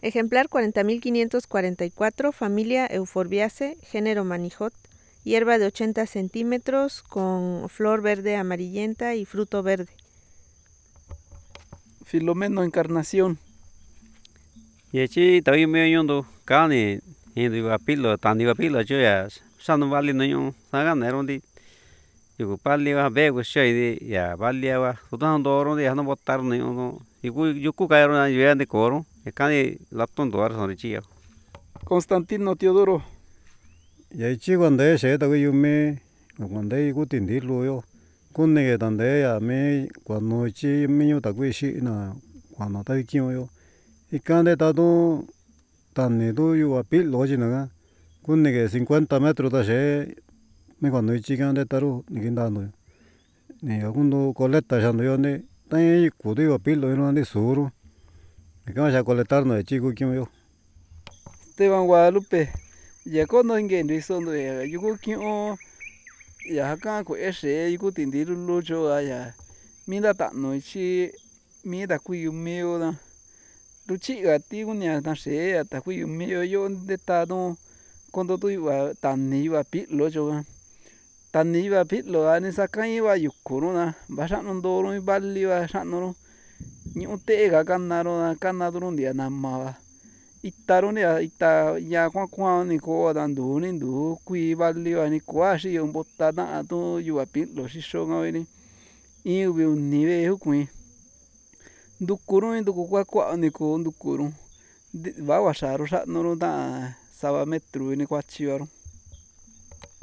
Ejemplar 40.544, familia Euphorbiaceae, género Manijot, hierba de 80 centímetros con flor verde amarillenta y fruto verde. Filomeno Encarnación. Yechi tabi me yondo kani hindu apilo tani apilo ya sanu vali no yo saga nerondi yugo pali wa bego shei ya vali wa sudan doro de hano botar no yo yuku kairo na yo de coro e kani laton doar son chiyo. Constantino Teodoro. Yechi cuando se ta yume cuando gutindilo yo kunne tande ya me cuando chi minyo ta shi na cuando ta kiyo yo ikande ta do tani do yo apilo jina kunne que 50 metros ta she me cuando chi kande taro ni kindando ni agundo coleta shando yo ne tan kudio apilo no ande suru me a coletar no chico kiyo yo. Esteban Guadalupe. Ya kono ingendo isondo ya yugo kiyo ya haka ko eshe yugo tindiru lucho ya minda ta no chi minda kuyu meo na luchi ga ti gunya na she ya ta kuyu meo yo de ta no kondo tu iba tani iba pilo yo tani iba pilo ani sakan iba yukuro na ba shano ndoro bali ba shano ñu te ga kanaro na kanadro ndia na ma itaro ne ita ya kwa kwa ni ko dandu ni ndu kui vali ani kwa shi yo bota na to yu apilo shi shonga ni in ubi ni ve hukui ndukuro nduku kwa kwa ni ko ndukuro va wa sharo sha no da sava metro ni kwa chiaro.